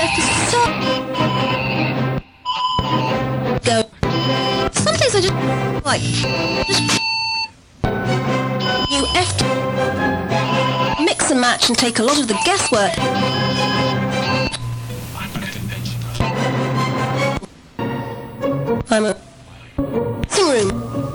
have to go. Some days I just like you have to mix and match and take a lot of the guesswork. I'm a sitting room.